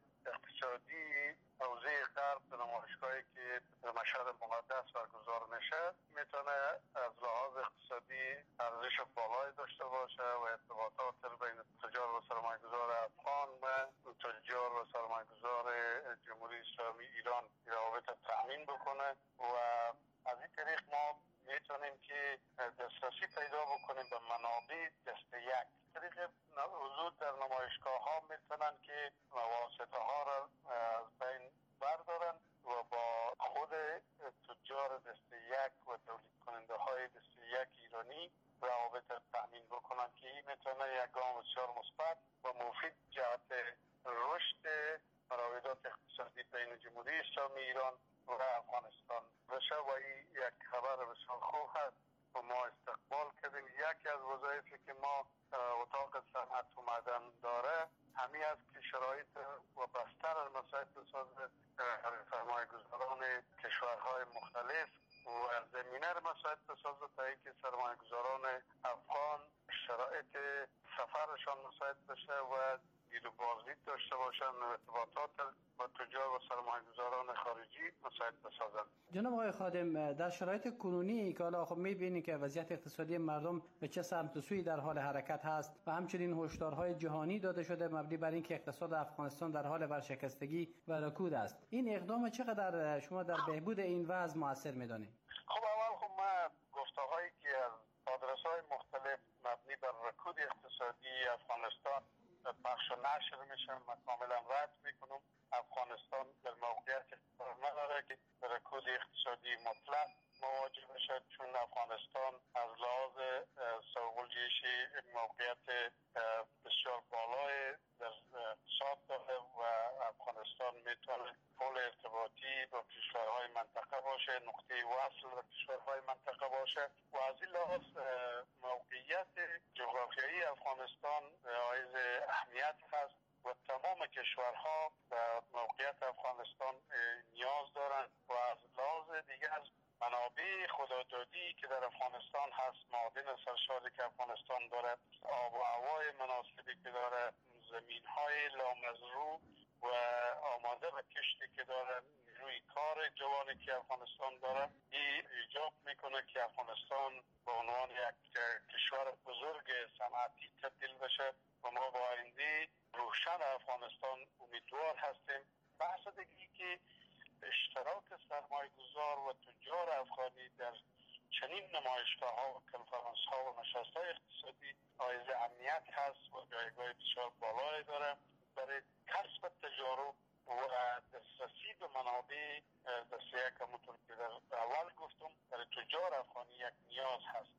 اقتصادی حوزه غرب در نمایشگاهی که در مشهد مقدس برگزار میشه میتونه از لحاظ اقتصادی ارزش بالایی داشته باشه و ارتباطات بین تجار و سرمایه‌گذار افغان و تجار و سرمایه‌گذار جمهوری اسلامی ایران روابط تامین بکنه و از این طریق ما میتونیم که دسترسی پیدا بکنیم به منابع دست یک. طریق حضور در نمایشگاه ها میتونن که واسطه ها را از بین بردارن و با خود تجار دست یک و تولید کننده های دست یک ایرانی روابط تامین بکنن که این میتونه یک گام بسیار مثبت و مفید جهت رشد مراودات اقتصادی بین جمهوری اسلامی ایران و افغانستان بشه و این یک خبر بسیار خوب هست و ما استقبال کردیم. یکی از وظایفی که ما اتاق صنعت و معدن داره همین است که شرایط و بستر از مساعد بساز سرمایه گذاران کشورهای مختلف و زمینه را مساعد بساز تا اینکه سرمایه گذاران افغان شرایط سفرشان مساعد بشه و دید و بازدید داشته باشن و ارتباطات با تجار و سرمایه‌گذاران خارجی مساعد بسازند. جناب آقای خادم، در شرایط کنونی که حالا خب می‌بینید که وضعیت اقتصادی مردم به چه سمت و سوی در حال حرکت هست و همچنین هشدارهای جهانی داده شده مبنی بر اینکه اقتصاد افغانستان در حال ورشکستگی و رکود است، این اقدام چقدر شما در بهبود این وضع مؤثر می‌دانید؟ خب اول خب ما گفته‌هایی که از آدرس‌های مختلف مبنی بر رکود اقتصادی افغانستان پخش و نشر میشه من کاملا رد میکنم. افغانستان در موقعیت قرار نداره که رکود اقتصادی مطلق مواجه بشه، چون افغانستان از لحاظ سوق الجیشی موقعیت بسیار بالای در اقتصاد داره و افغانستان میتونه پل ارتباطی با کشورهای منطقه باشه، نقطه وصل با کشورهای منطقه باشه و از این لحاظ موقعیت جغرافیایی افغانستان حائز اهمیت هست و تمام کشورها به موقعیت افغانستان نیاز دارند و از لحاظ دیگر منابع خودآزادی که در افغانستان هست، معادن سرشاری که افغانستان داره، آب و هوای مناسبی که داره، زمین‌های لامزرو و آماده به کشتی که داره، روی کار جوانی که افغانستان داره، این ایجاب میکنه که افغانستان به عنوان یک کشور بزرگ صنعتی تبدیل بشه و ما با آینده روشن افغانستان امیدوار هستیم. بحث دیگه که اشتراک سرمایه گذار و تجار افغانی در چنین نمایشگاه ها و کنفرانس ها و نشست های اقتصادی حائز امنیت هست و جایگاه بسیار بالایی داره. برای کسب تجارب و دسترسی به منابع دست یک همونطور که در اول گفتم برای تجار افغانی یک نیاز هست.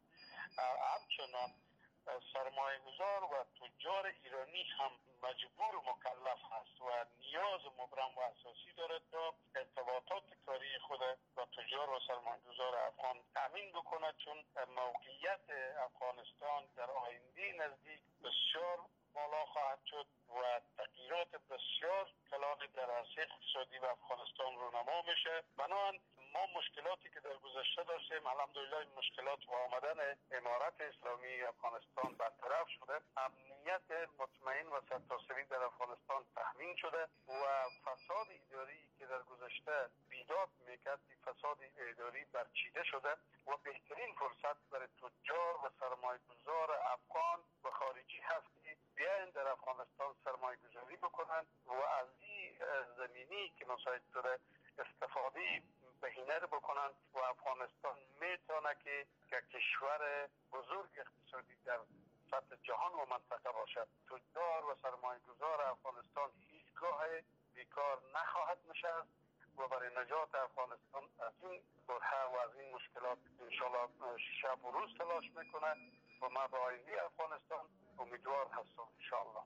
همچنان سرمایه گذار و تجار ایرانی هم مجبور مکلف هست و نیاز مبرم و اساسی دارد تا ارتباطات کاری خود با تجار و سرمایه گذار افغان تامین بکنه، چون موقعیت افغانستان در آینده نزدیک بسیار بالا خواهد شد و تغییرات بسیار کلان در عرصه اقتصادی و افغانستان رونما میشه. بنابراین ما مشکلاتی که در گذشته داشتیم الحمدلله این مشکلات و آمدن امارت اسلامی افغانستان برطرف شده. امنیت مطمئن و سرتاسری در افغانستان تامین شده و فساد اداری که در گذشته بیداد میکرد، فساد اداری برچیده شده و بهترین فرصت برای تجار و سرمایه‌گذار افغان و خارجی هست که بیاین در افغانستان سرمایه‌گذاری بکنن و از این زمینی که مساعد شده استفاده بهینه بکنن و افغانستان میتونه که کشور بزرگ اقتصادی در سطح جهان و منطقه باشد. تجار و سرمایه‌گذار افغانستان هیچگاه بیکار نخواهد نشست و برای نجات افغانستان از این برهه و از این مشکلات انشالله شب و روز تلاش میکنه و ما به آینده افغانستان امیدوار هستم انشالله.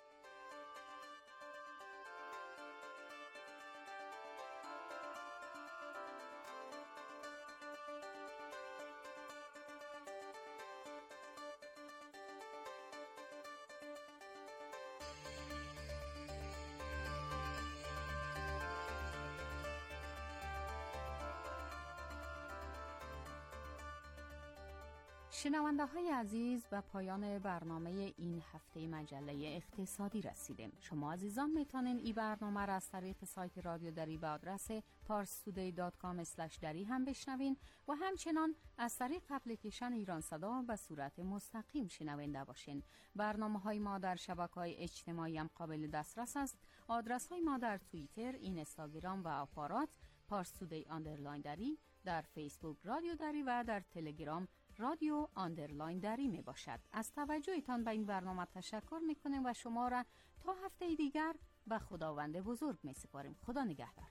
شنونده های عزیز، به پایان برنامه این هفته مجله اقتصادی رسیدیم. شما عزیزان میتونین این برنامه را از طریق سایت رادیو دری به آدرس پارس تودی دات کام اسلش دری هم بشنوین و همچنان از طریق اپلیکیشن ایران صدا به صورت مستقیم شنونده باشین. برنامه های ما در شبکه‌های اجتماعی هم قابل دسترس است. آدرس های ما در توییتر، اینستاگرام و آپارات پارس تودی آندرلاین دری، در فیسبوک رادیو دری و در تلگرام رادیو آندرلاین دری می باشد. از توجهتان به این برنامه تشکر می کنیم و شما را تا هفته دیگر به خداوند بزرگ می سپاریم. خدا نگهدار.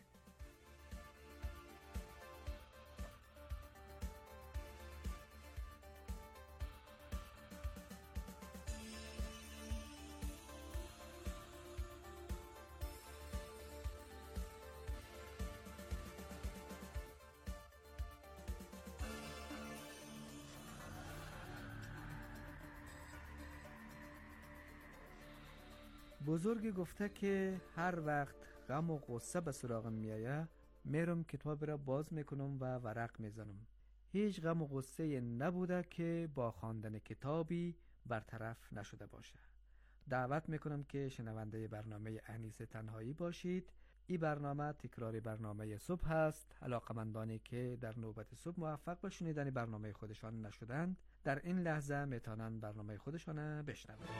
بزرگ گفته که هر وقت غم و غصه به سراغم میایه میرم کتاب را باز میکنم و ورق میزنم. هیچ غم و غصه نبوده که با خواندن کتابی برطرف نشده باشه. دعوت میکنم که شنونده برنامه انیس تنهایی باشید. این برنامه تکرار برنامه صبح هست. علاقمندانی که در نوبت صبح موفق به شنیدن برنامه خودشان نشدند در این لحظه میتونن برنامه خودشان بشنوند.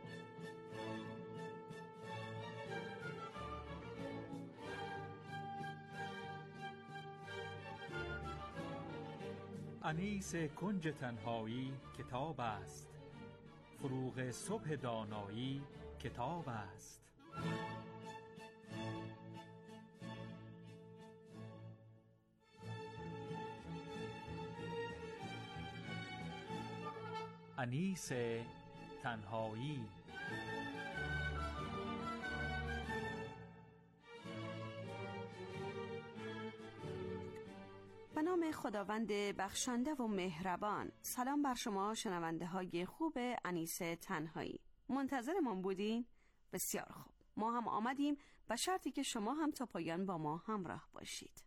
انیس کنج تنهایی کتاب است، فروغ صبح دانایی کتاب است. انیس تنهایی. به نام خداوند بخشنده و مهربان. سلام بر شما شنونده های خوب انیس تنهایی. منتظرمان بودین؟ بسیار خوب. ما هم آمدیم به شرطی که شما هم تا پایان با ما همراه باشید.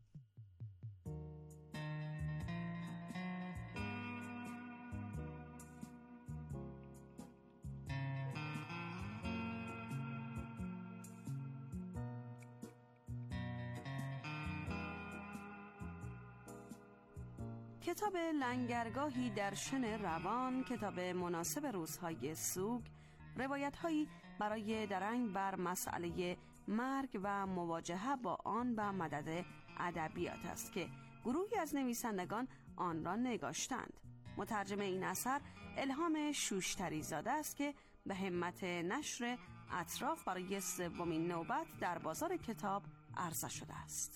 کتاب لنگرگاهی در شن روان، کتاب مناسب روزهای سوگ، روایت‌هایی برای درنگ بر مسئله مرگ و مواجهه با آن به مدد ادبیات است که گروهی از نویسندگان آن را نگاشتند. مترجم این اثر الهام شوشتری زاده است که به همت نشر اطراف برای سومین نوبت در بازار کتاب عرضه شده است.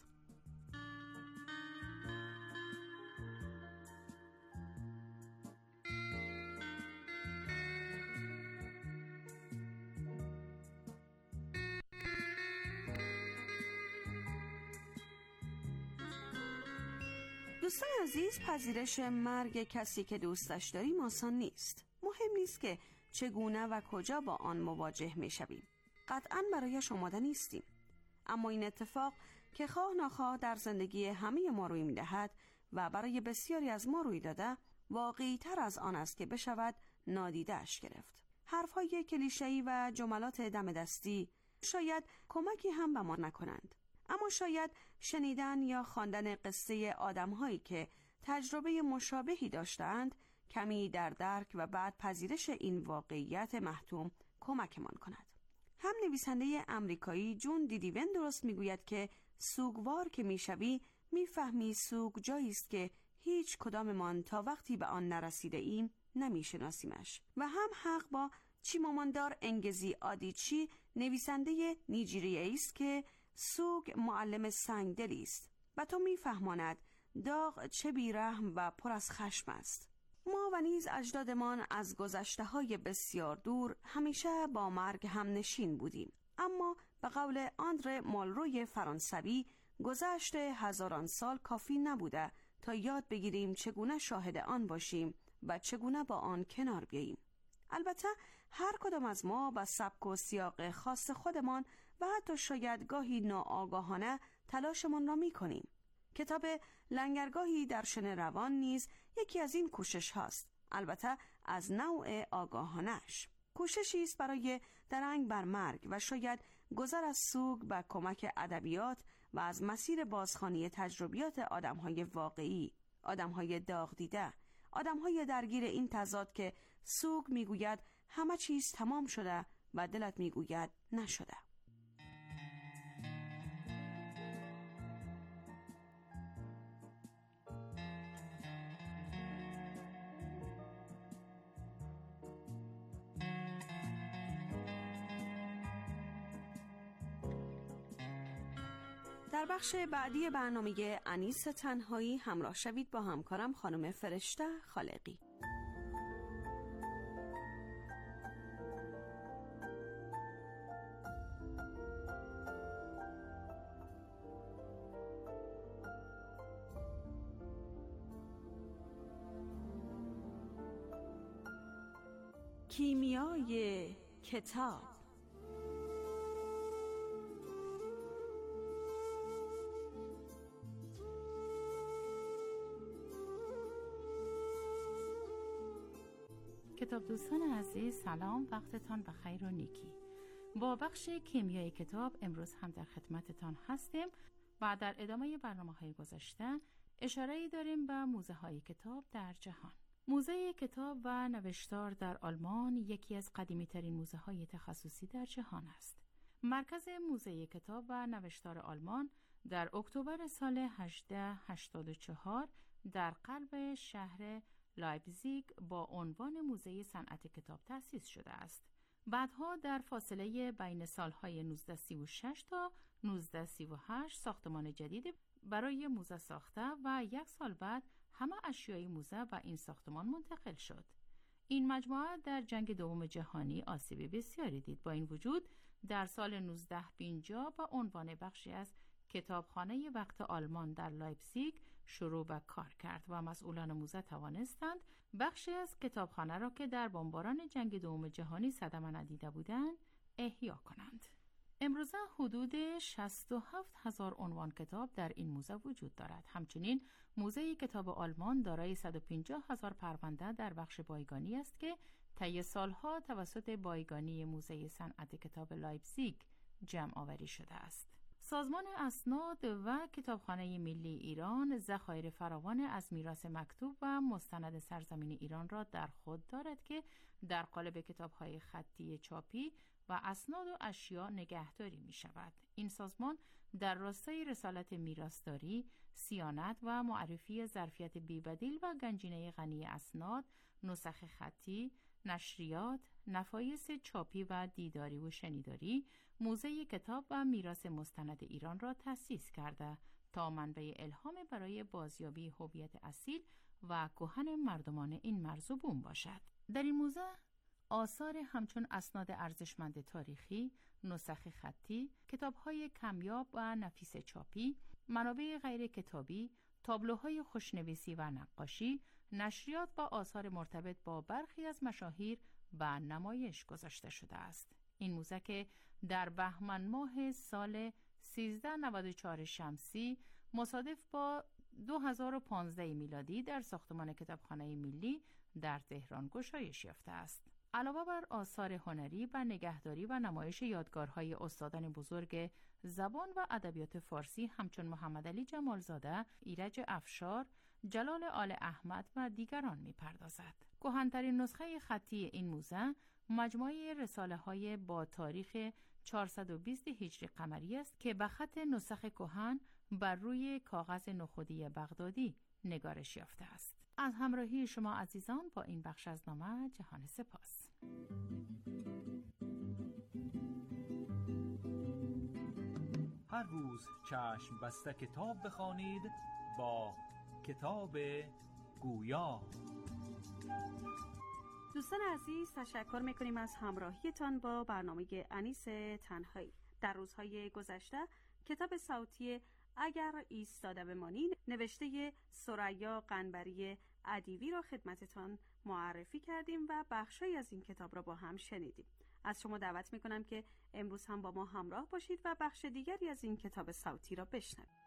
دوستان عزیز، پذیرش مرگ کسی که دوستش داریم آسان نیست. مهم نیست که چگونه و کجا با آن مواجه می شویم. قطعاً برایش آماده نیستیم. اما این اتفاق که خواه ناخواه در زندگی همه ما روی می‌دهد و برای بسیاری از ما روی داده، واقعی تر از آن است که بشود نادیده‌اش گرفت. حرف‌های کلیشه‌ای و جملات دم دستی شاید کمکی هم به ما نکنند، اما شاید شنیدن یا خواندن قصه آدم‌هایی که تجربه مشابهی داشتند کمی در درک و بعد پذیرش این واقعیت محتوم کمکمان کند. هم نویسنده امریکایی جون دیدیون درست میگوید که سوگوار که میشوی میفهمی سوگ جایی است که هیچ کداممان تا وقتی به آن نرسیده ایم نمیشناسیمش. و هم حق با چیماماندار انگزی آدیچی، نویسنده نیجریه‌ای است که سوگ معلم سنگدلی است و تو میفهماند داغ چه بیرحم و پر از خشم است. ما و نیز اجدادمان از گذشته‌های بسیار دور همیشه با مرگ هم نشین بودیم، اما به قول آندره مالروی فرانسوی گذشت هزاران سال کافی نبوده تا یاد بگیریم چگونه شاهد آن باشیم و چگونه با آن کنار بیاییم. البته هر کدام از ما با سبک و سیاق خاص خودمان و حتی شاید گاهی ناآگاهانه تلاشمان را می‌کنیم. کتاب لنگرگاهی در شن روان نیز یکی از این کوشش هاست، البته از نوع آگاهانش. کوششی است برای درنگ بر مرگ و شاید گذر از سوگ به کمک ادبیات و از مسیر بازخوانی تجربیات آدم‌های واقعی، آدم‌های داغ دیده، آدم‌های درگیر این تضاد که سوگ میگوید همه چیز تمام شده و دلت میگوید نشده. در بخش بعدی برنامه انیس تنهایی همراه شوید با همکارم خانم فرشته خالقی. کیمیای کتاب. کتاب دوستان عزیز، سلام، وقتتان بخیر و نیکی. با بخش کیمیای کتاب امروز هم در خدمتتان هستیم و در ادامه برنامه‌های گذشته اشاره‌ای داریم به موزه‌های کتاب در جهان. موزه کتاب و نوشتار در آلمان یکی از قدیمی‌ترین موزه‌های تخصصی در جهان است. مرکز موزه کتاب و نوشتار آلمان در اکتبر سال هزار و هشتصد و هشتاد و چهار در قلب شهر لایپزیگ با عنوان موزه صنعت کتاب تأسیس شده است. بعدها در فاصله بین سالهای نوزده سی و شش تا نوزده سی و هشت ساختمان جدید برای موزه ساخته و یک سال بعد همه اشیای موزه به این ساختمان منتقل شد. این مجموعه در جنگ دوم جهانی آسیب بسیاری دید. با این وجود در سال نوزده پنجاه به عنوان بخشی از کتابخانه وقت آلمان در لایپزیگ شروع به کار کرد و مسئولان موزه توانستند بخشی از کتابخانه را که در بمباران جنگ دوم جهانی صدمه ندیده بودند احیا کنند. امروزه حدود شصت و هفت هزار عنوان کتاب در این موزه وجود دارد. همچنین موزه کتاب آلمان دارای صد و پنجاه هزار پرونده در بخش بایگانی است که طی سالها توسط بایگانی موزه صنعت کتاب لایپزیگ جمع آوری شده است. سازمان اسناد و کتابخانه ملی ایران ذخایر فراوان از میراث مکتوب و مستند سرزمین ایران را در خود دارد که در قالب کتاب‌های خطی چاپی و اسناد و اشیا نگهداری می شود. این سازمان در راستای رسالت میراثداری، صیانت و معرفی ظرفیت بی‌بدیل و گنجینه غنی اسناد، نسخ خطی، نشریات، نفایس چاپی و دیداری و شنیداری، موزه کتاب و میراث مستند ایران را تأسیس کرده تا منبع الهام برای بازیابی هویت اصیل و کهن مردمان این مرز و بوم باشد. در این موزه آثار همچون اسناد ارزشمند تاریخی، نسخ خطی، کتاب‌های کمیاب و نفیس چاپی، منابع غیر کتابی، تابلوهای خوشنویسی و نقاشی، نشریات و آثار مرتبط با برخی از مشاهیر و نمایش گذاشته شده است. این موزه که در بهمن ماه سال سیزده نود و چهار شمسی مصادف با دو هزار و پانزده میلادی در ساختمان کتابخانه ملی در تهران گشایش یافته است. علاوه بر آثار هنری و نگهداری و نمایش یادگارهای استادان بزرگ زبان و ادبیات فارسی همچون محمد علی جمالزاده، ایرج افشار، جلال آل احمد و دیگران می‌پردازد. کهن‌ترین نسخه خطی این موزه مجموعه رساله‌های با تاریخ چهارصد و بیست هجری قمری است که به خط نسخ کهن بر روی کاغذ نخودی بغدادی نگارش یافته است. از همراهی شما عزیزان با این بخش از نامه جهان سپاس. هر روز چشم بسته کتاب بخوانید با کتاب گویا. دوستان عزیز، تشکر میکنیم از همراهیتان با برنامه انیس تنهایی. در روزهای گذشته کتاب صوتی اگر ایستاده بمانی نوشته ثریا قنبری ادیبی را خدمتتان معرفی کردیم و بخشی از این کتاب را با هم شنیدیم. از شما دعوت میکنم که امروز هم با ما همراه باشید و بخش دیگری از این کتاب صوتی را بشنوید.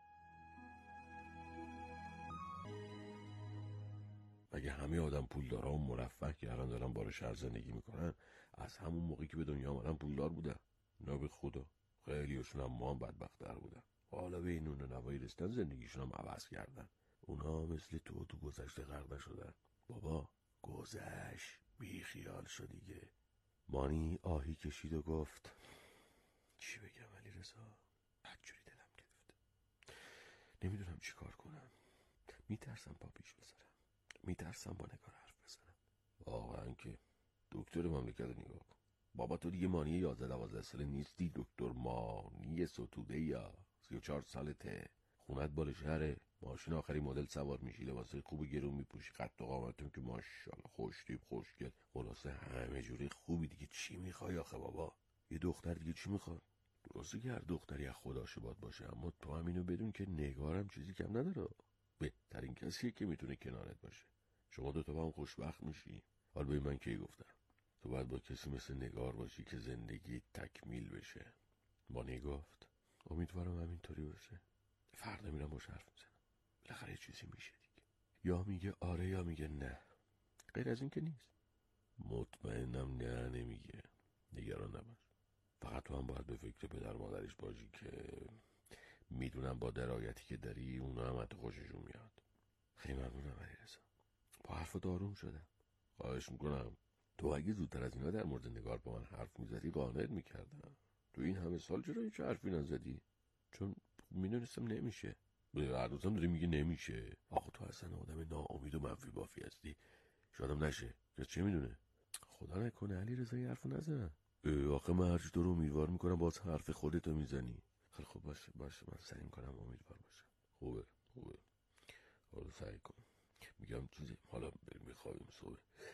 اگه همه آدم پولدارا و مرفه که الان دارن بار شهر زندگی میکنن، از همون موقعی که به دنیا آمدن پولدار بودن. نه به خدا، خیلیشون هم ما هم بدبخت‌تر بودن. حالا به این نون و نوایی رسیدن زندگیشون هم عوض کردن. اونا مثل تو تو گذشته غرق نشدن. بابا گذشت، بی خیال شو دیگه. مانی آهی کشید و گفت چی بگم علی رضا؟ بدجوری دلم گرفته. نمیدونم چی کار کنم. میترسم پا پیش بذارم. میترسم با نگار حرف بزنم. واقعا که دکتر مملکت نگاه کن. بابا تو دیگه مانی یازده دوازده ساله نیستی، دکتر مانی ستوده یا سی و چهار سالته. خونت بال شهره، ماشین آخری مدل سوار میشی، لباسای خوب گرون میپوشی، قد و قامتون که ماشاءالله خوشتیپ خوشگل، خلاصه همه جوری خوبی دیگه. چی میخوای آخه بابا؟ یه دختر دیگه چی میخواد؟ درسته که هر دختری از خدا شباد باشه، اما تو همینو بدون که نگارم چیزی کم نداره. بهترین کسیه که میتونه کنارت باشه. شما دوتا با هم خوشبخت میشی. حالا به من کی گفتم؟ تو باید با کسی مثل نگار باشی که زندگی تکمیل بشه. مانی گفت امیدوارم همینطوری باشه. فردا میرم باش حرف میزنم. بالاخره چیزی میشه دیگه. یا میگه آره یا میگه نه. غیر از این که نیست. مطمئنم نه نمیگه. نگران نباش. فقط تو هم باید به فکر پدر مادرش باشی که میدونم با درایتی که داری اونا هم حتی خوششون میاد. خیلی ممنونم علیرضا. با حرف داروم شدم. خواهش میکنم. تو اگه زودتر از اینا در مورد نگار با من حرف میزدی قانعت میکردم. تو این همه سال چرا هیچ حرفی نزدی؟ چون میدونستم نمیشه. هر روزم داری میگه نمیشه. آخه تو اصلا آدم ناامید و منفی بافی هستی. شادم نشه. یا چه میدونه؟ خدا نکنه علیرضا این حرفو نزن. آخه من هرچی تو رو امیدوار میکنم باز حرف خودتو میزنی. خیلی خوب باشه باشه من سعی میکنم امیدوار باشم. خوبه خوبه. حالا سعی کن. میگم چیزی حالا بریم بخوابیم صبح.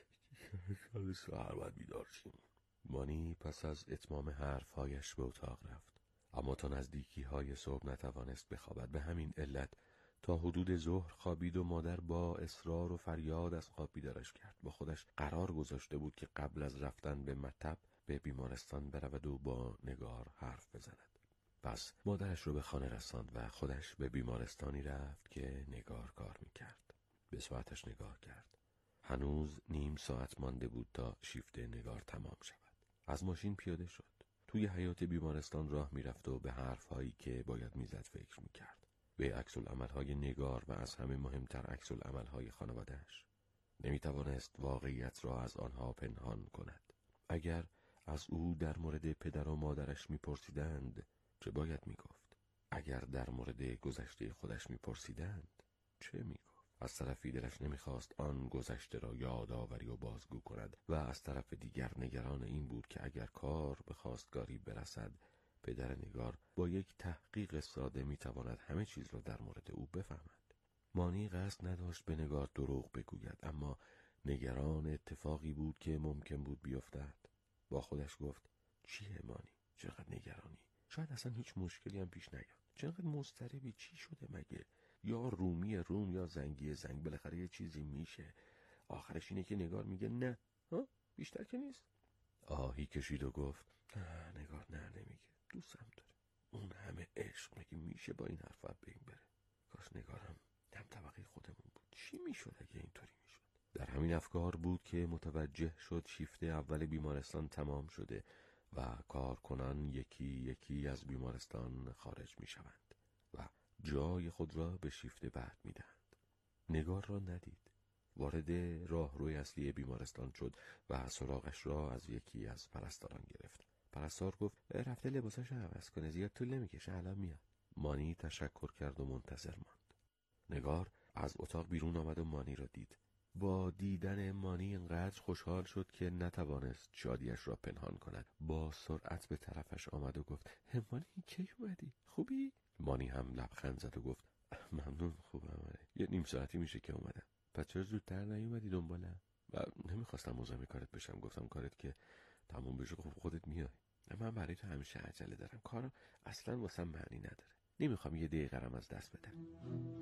شاید سهر باید بیدار شیم. مانی پس از اتمام حرفهایش به اتاق رفت. اما تا نزدیکی های صبح نتوانست بخوابد. به همین علت تا حدود ظهر خوابید و مادر با اصرار و فریاد از خواب بیدارش کرد. با خودش قرار گذاشته بود که قبل از رفتن به مطب به بیمارستان برود و با نگار حرف بزند. پس مادرش رو به خانه رساند و خودش به بیمارستانی رفت که نگار کار میکرد. به ساعتش نگاه کرد. هنوز نیم ساعت مانده بود تا شیفت نگار تمام شود. از ماشین پیاده شد. توی حیاط بیمارستان راه میرفت و به حرفهایی که باید میزد فکر میکرد. به عکس العمل‌های نگار و از همه مهمتر عکس العمل‌های خانواده‌اش. نمیتوانست واقعیت را از آنها پنهان کند. اگر از او در مورد پدر و مادرش میپرسیدند چه باید میگفت؟ اگر در مورد گذشته خودش میپرسیدند چه میگفت؟ از طرفی دلش نمیخواست آن گذشته را یادآوری و بازگو کند و از طرف دیگر نگران این بود که اگر کار به خواستگاری برسد پدر نگار با یک تحقیق ساده میتواند همه چیز را در مورد او بفهمد. مانی قصد نداشت به نگار دروغ بگوید، اما نگران اتفاقی بود که ممکن بود بیفتد. با خودش گفت چیه مانی؟ چقدر نگرانی؟ شاید اصلا هیچ مشکلی هم پیش نیاد. چقدر مضطربی؟ چی شده مگه؟ یا رومی روم یا زنگی زنگ، بالاخره یه چیزی میشه. آخرش اینه که نگار میگه نه. ها؟ بیشتر که نیست. آهی کشید و گفت نه نگار نه نمیگه. دوستم داره. اون همه عشق مگه میشه با این حرف به این بره؟ کاش نگارم هم طبقه خودمون بود. چی میشد اگه اینطوری میشد؟ در همین افکار بود که متوجه شد شیفته اول بیمارستان تمام شده و کارکنان یکی یکی از بیمارستان خارج میشوند و جای خود را به شیفت بعد میدهند. نگار را ندید. وارد راهروی اصلی بیمارستان شد و سراغش را از یکی از پرستاران گرفت. پرستار گفت رفته لباسش رو عوض کنه، زیاد طول نمیکشه، الان میاد. مانی تشکر کرد و منتظر ماند. نگار از اتاق بیرون آمد و مانی را دید. با دیدن مانی انقدر خوشحال شد که نتوانست شادیش را پنهان کند. با سرعت به طرفش آمد و گفت مانی کی اومدی؟ خوبی؟ مانی هم لبخند زد و گفت ممنون، خوبم. یه نیم ساعتی میشه که اومدم. پس چرا زودتر نیومدی دنبالم؟ و نمیخواستم مزاحم کارت بشم، گفتم کارت که تموم بشه خب خودت میای. من برای تو همیشه عجله دارم، کارو اصلا واسم معنی نداره، نمیخوام یه دقیقه رم از دست بدم.